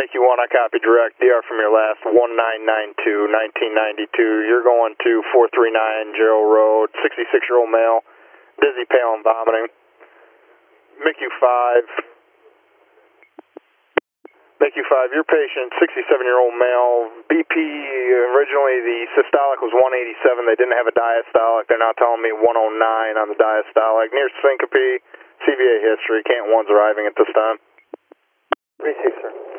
MICU-1, I copy direct. DR from your last 1992, 1992. You're going to 439 Gerald Road, 66-year-old male, dizzy, pale, and vomiting. MICU-5. MICU-5, your patient, 67-year-old male, BP, originally the systolic was 187. They didn't have a diastolic. They're now telling me 109 on the diastolic. Near syncope, CVA history. Cant 1's arriving at this time. Received, sir.